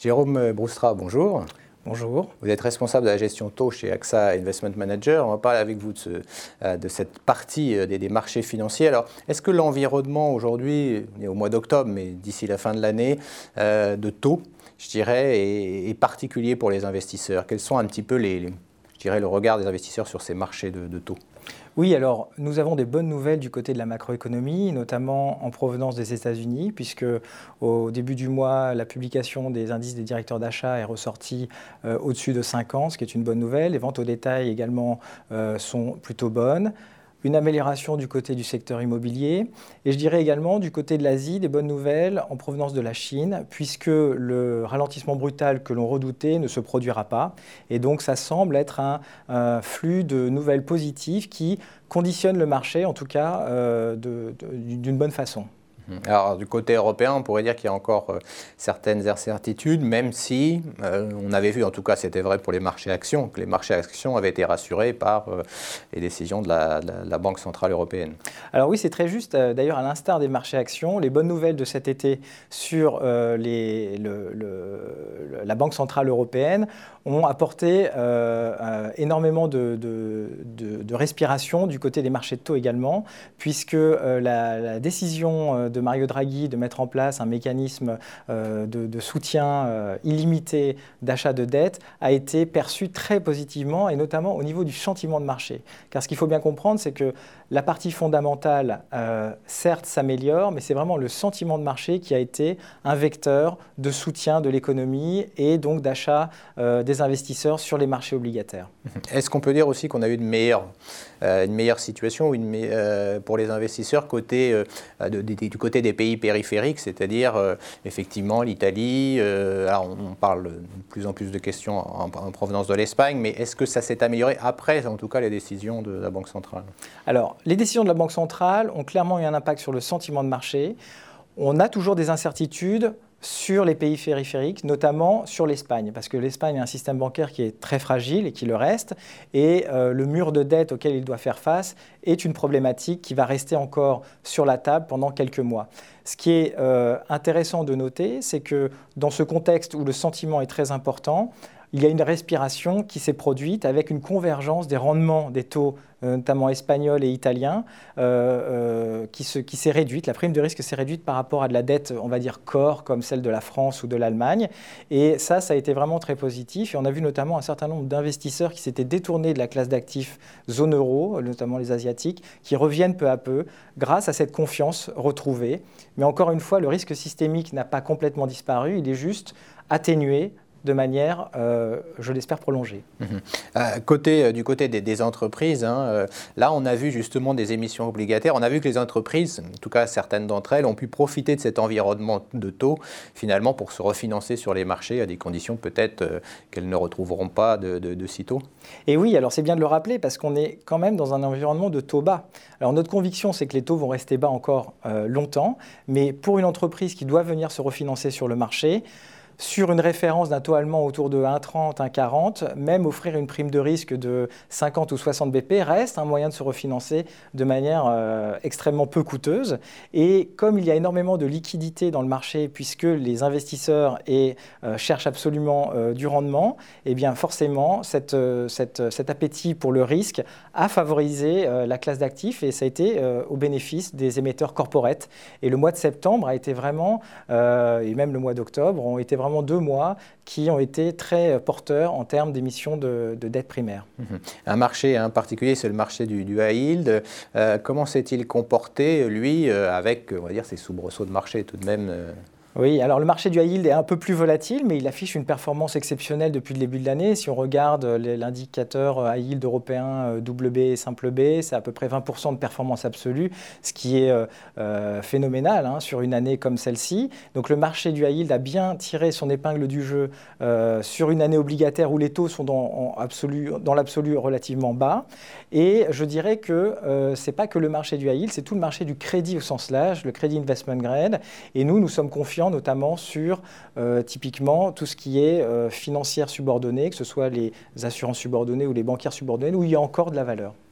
Jérôme Broustra, bonjour. Bonjour. Vous êtes responsable de la gestion taux chez AXA Investment Manager. On va parler avec vous de cette partie des marchés financiers. Alors, est-ce que l'environnement aujourd'hui, on est au mois d'octobre, mais d'ici la fin de l'année, de taux, je dirais, est particulier pour les investisseurs? Quels sont un petit peu le regard des investisseurs sur ces marchés de taux? Oui, alors nous avons des bonnes nouvelles du côté de la macroéconomie, notamment en provenance des États-Unis, puisque au début du mois, la publication des indices des directeurs d'achat est ressortie au-dessus de 50, ce qui est une bonne nouvelle. Les ventes au détail également sont plutôt bonnes. Une amélioration du côté du secteur immobilier et je dirais également du côté de l'Asie, des bonnes nouvelles en provenance de la Chine, puisque le ralentissement brutal que l'on redoutait ne se produira pas. Et donc ça semble être un flux de nouvelles positives qui conditionne le marché, en tout cas d'une bonne façon. Alors, du côté européen, on pourrait dire qu'il y a encore certaines incertitudes, même si on avait vu, en tout cas c'était vrai pour les marchés actions, que les marchés actions avaient été rassurés par les décisions de la Banque Centrale Européenne. Alors oui, c'est très juste. D'ailleurs, à l'instar des marchés actions, les bonnes nouvelles de cet été sur la Banque Centrale Européenne ont apporté énormément de respiration du côté des marchés de taux également, puisque la décision de Mario Draghi de mettre en place un mécanisme de soutien illimité d'achat de dette a été perçue très positivement et notamment au niveau du sentiment de marché. Car ce qu'il faut bien comprendre, c'est que la partie fondamentale, certes, s'améliore, mais c'est vraiment le sentiment de marché qui a été un vecteur de soutien de l'économie et donc d'achat des investisseurs sur les marchés obligataires. Est-ce qu'on peut dire aussi qu'on a eu une meilleure situation pour les investisseurs du côté des pays périphériques, c'est-à-dire effectivement l'Italie, alors on parle de plus en plus de questions en provenance de l'Espagne, mais est-ce que ça s'est amélioré après, en tout cas, les décisions de la Banque centrale? Alors, les décisions de la Banque centrale ont clairement eu un impact sur le sentiment de marché. On a toujours des incertitudes sur les pays périphériques, notamment sur l'Espagne, parce que l'Espagne a un système bancaire qui est très fragile et qui le reste, et le mur de dette auquel il doit faire face est une problématique qui va rester encore sur la table pendant quelques mois. Ce qui est intéressant de noter, c'est que dans ce contexte où le sentiment est très important, il y a une respiration qui s'est produite avec une convergence des rendements des taux, notamment espagnols et italiens, qui s'est réduite. La prime de risque s'est réduite par rapport à de la dette, on va dire, core, comme celle de la France ou de l'Allemagne. Et ça a été vraiment très positif. Et on a vu notamment un certain nombre d'investisseurs qui s'étaient détournés de la classe d'actifs zone euro, notamment les Asiatiques, qui reviennent peu à peu grâce à cette confiance retrouvée. Mais encore une fois, le risque systémique n'a pas complètement disparu, il est juste atténué de manière, je l'espère, prolongée. Du côté des entreprises, là on a vu justement des émissions obligataires, on a vu que les entreprises, en tout cas certaines d'entre elles, ont pu profiter de cet environnement de taux finalement pour se refinancer sur les marchés à des conditions peut-être qu'elles ne retrouveront pas de sitôt. Et oui, alors c'est bien de le rappeler parce qu'on est quand même dans un environnement de taux bas. Alors notre conviction, c'est que les taux vont rester bas encore longtemps, mais pour une entreprise qui doit venir se refinancer sur le marché, sur une référence d'un taux allemand autour de 1,30, 1,40, même offrir une prime de risque de 50 ou 60 BP reste un moyen de se refinancer de manière extrêmement peu coûteuse. Et comme il y a énormément de liquidités dans le marché, puisque les investisseurs cherchent absolument du rendement, eh bien forcément, cet appétit pour le risque a favorisé la classe d'actifs et ça a été au bénéfice des émetteurs corporate. Et le mois de septembre a été vraiment, et même le mois d'octobre, ont été vraiment 2 mois qui ont été très porteurs en termes d'émissions de dette primaire. Un marché particulier, c'est le marché du high yield. Comment s'est-il comporté, lui, avec, on va dire, ces soubresauts de marché tout de même Oui, alors le marché du high yield est un peu plus volatile, mais il affiche une performance exceptionnelle depuis le début de l'année. Si on regarde l'indicateur high yield européen WB et simple B, c'est à peu près 20% de performance absolue, ce qui est phénoménal sur une année comme celle-ci. Donc le marché du high yield a bien tiré son épingle du jeu sur une année obligataire où les taux sont dans l'absolu relativement bas. Et je dirais que ce n'est pas que le marché du high yield, c'est tout le marché du crédit au sens large, le crédit investment grade. Et nous sommes confiants notamment sur typiquement tout ce qui est financière subordonnée, que ce soit les assurances subordonnées ou les bancaires subordonnées, où il y a encore de la valeur.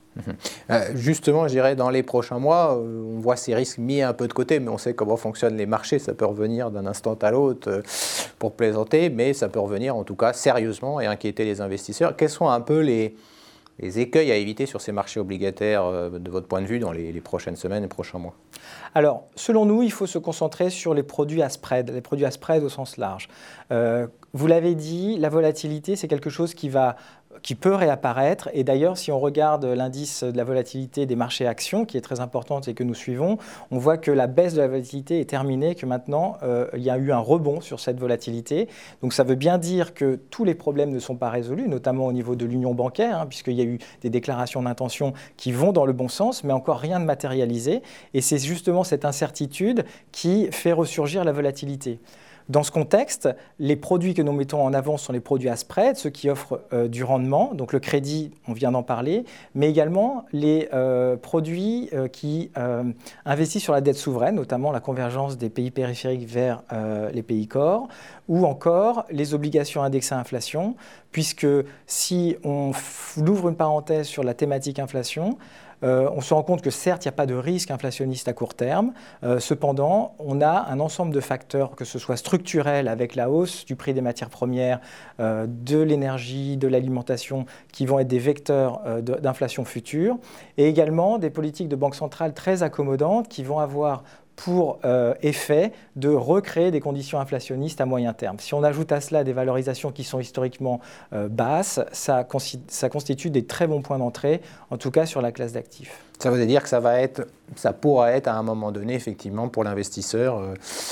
Justement, je dirais, dans les prochains mois, on voit ces risques mis un peu de côté, mais on sait comment fonctionnent les marchés. Ça peut revenir d'un instant à l'autre pour plaisanter, mais ça peut revenir en tout cas sérieusement et inquiéter les investisseurs. Quels sont un peu les écueils à éviter sur ces marchés obligataires de votre point de vue dans les prochaines semaines et prochains mois? Alors, selon nous, il faut se concentrer sur les produits à spread au sens large. Vous l'avez dit, la volatilité, c'est quelque chose qui peut réapparaître. Et d'ailleurs, si on regarde l'indice de la volatilité des marchés actions, qui est très importante et que nous suivons, on voit que la baisse de la volatilité est terminée, que maintenant, il y a eu un rebond sur cette volatilité. Donc ça veut bien dire que tous les problèmes ne sont pas résolus, notamment au niveau de l'union bancaire, puisqu'il y a eu des déclarations d'intention qui vont dans le bon sens, mais encore rien de matérialisé. Et c'est justement cette incertitude qui fait ressurgir la volatilité. Dans ce contexte, les produits que nous mettons en avant sont les produits à spread, ceux qui offrent du rendement, donc le crédit, on vient d'en parler, mais également les produits qui investissent sur la dette souveraine, notamment la convergence des pays périphériques vers les pays core, ou encore les obligations indexées à inflation, puisque si on ouvre une parenthèse sur la thématique inflation, on se rend compte que certes, il n'y a pas de risque inflationniste à court terme. Cependant, on a un ensemble de facteurs, que ce soit structurel avec la hausse du prix des matières premières, de l'énergie, de l'alimentation, qui vont être des vecteurs d'inflation future, et également des politiques de banque centrale très accommodantes qui vont avoir pour effet de recréer des conditions inflationnistes à moyen terme. Si on ajoute à cela des valorisations qui sont historiquement basses, ça constitue des très bons points d'entrée, en tout cas sur la classe d'actifs. Ça veut dire que ça pourra être à un moment donné, effectivement, pour l'investisseur,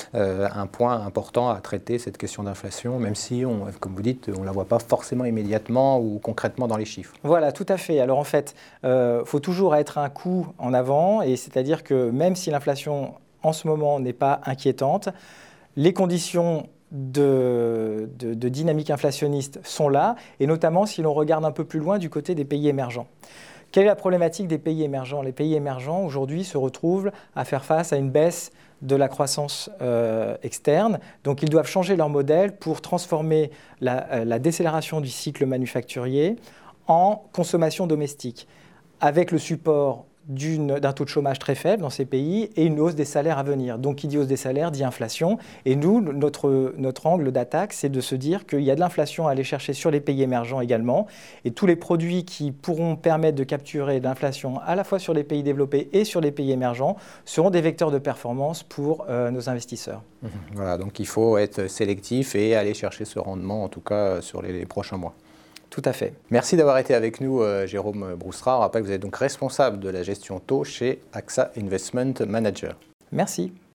un point important à traiter, cette question d'inflation, même si, comme vous dites, on ne la voit pas forcément immédiatement ou concrètement dans les chiffres. Voilà, tout à fait. Alors en fait, faut toujours être un coup en avant, et c'est-à-dire que même si l'inflation en ce moment n'est pas inquiétante, les conditions de dynamique inflationniste sont là, et notamment si l'on regarde un peu plus loin du côté des pays émergents. Quelle est la problématique des pays émergents? Les pays émergents, aujourd'hui, se retrouvent à faire face à une baisse de la croissance externe. Donc, ils doivent changer leur modèle pour transformer la décélération du cycle manufacturier en consommation domestique, avec le support d'un taux de chômage très faible dans ces pays et une hausse des salaires à venir. Donc, qui dit hausse des salaires dit inflation. Et nous, notre angle d'attaque, c'est de se dire qu'il y a de l'inflation à aller chercher sur les pays émergents également. Et tous les produits qui pourront permettre de capturer de l'inflation à la fois sur les pays développés et sur les pays émergents seront des vecteurs de performance pour nos investisseurs. Voilà, donc il faut être sélectif et aller chercher ce rendement, en tout cas sur les prochains mois. Tout à fait. Merci d'avoir été avec nous, Jérôme Broustrat. On rappelle que vous êtes donc responsable de la gestion taux chez AXA Investment Manager. Merci.